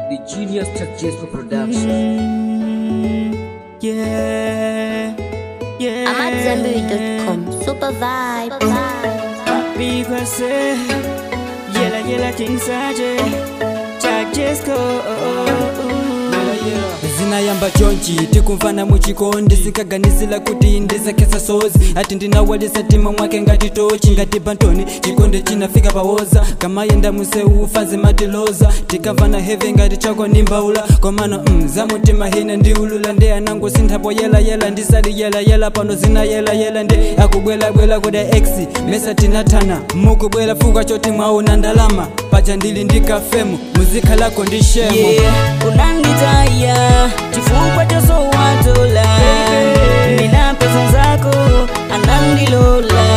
The Genius Tech Jesper Production. Yeah. I'm at Zambiri.com. Super vibe. People say, yella King Saje, Jack Jesco. Zinayamba chonchi tikumfana muchikondi sikaganisila kuti ndizakesa sozi ati ndinawalisa tima mwake ngati tochi ngati pantoni chikonde chinafika pawoza kama yenda museu fazi matiloza tikamvana heve ngati chako nimbaula komano zamutima hine ndiulula ndi anangu sinthapo yela ndisali yela pano zina yela ndi akubwela kuda ex mesa tinatana mukubwela fuka choti mwauna ndalama pacha ndili ndikafemu muzika lako ndishemo unangitaya chifukwa choso watola nina pesa zako anandilola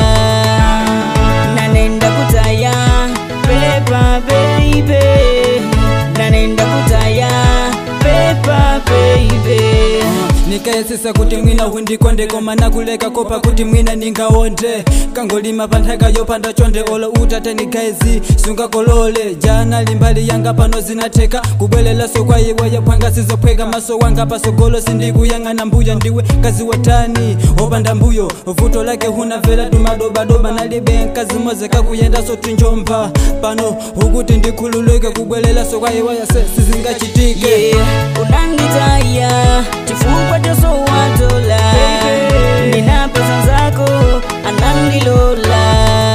nanenda kutaya pepa baby nanenda kutaya pepa baby nikayesesa kuti mwina hundikonde koma nakuleka kopa kuti mwina ningaonde kangolima panthaka yopanda chonde olo utate nigaizi sungakolole jana limbali yanga pano zinatheka kubwelela sokwa iwe yaphwanga sizophweka maso wanga pasogolo sindikuyang'ana mbuya ndiwe kazi watani opanda mbuyo vuto lake hunavela tumadobadoba nalibe nkazi moze kakuyenda sotinjomba pano ukuti ndikhululeke kubwelela sokwa iwe yase sizingachitike unangitaya chifukwa choso watola nina pesa zako anandilola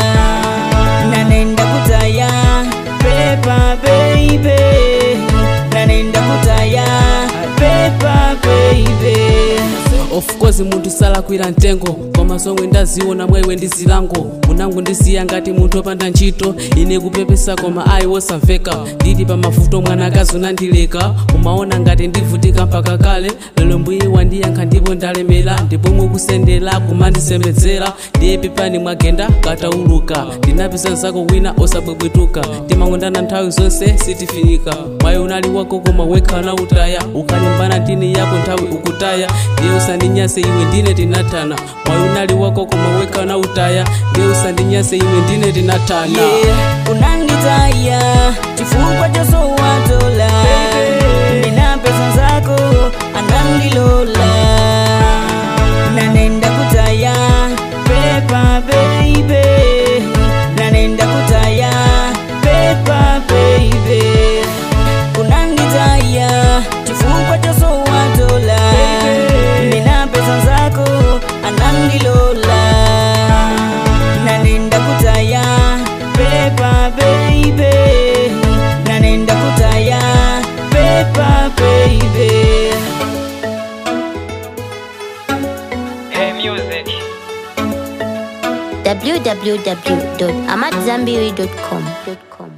nanenda kutaya pepa baby nanenda kutaya pepa baby. Of course muntu sala kwira ntengo koma somwe ndaziona mwewe ndizilango munangu ndisiya ngati muntu opanda ntchito ine kupepesa koma ayi wosamveka ndili pa mavuto mwana akazi unandileka umaona ngati ndivutika mpaka kale lero mbuyi wandiyankha ndipo ndalemera ndipo mukusendera kumandisembedzera ndiye pepani mwagenda katauluka ndinapesa zako wina osabwebwetuka timangondana nthawi zonse sitifika mwayi unali wako koma wekha na utaya ukalimbana ndini yako nthawi ukutaya ndiye usandinyase iwe ndine tinatana mwayi unali wako koma wekha na utaya ndiye usandinyase iwe ndine tinatana unangitaya chifukwa choso watola nina pesa zako anandilola nanenda kutaya pepa baby nanenda kutaya pepa baby unangitaya chifukwa choso watola nina pesa zako anandilola nanenda kutaya pepa baby nanenda kutaya pepa baby. Hey music www.amatzambiri.com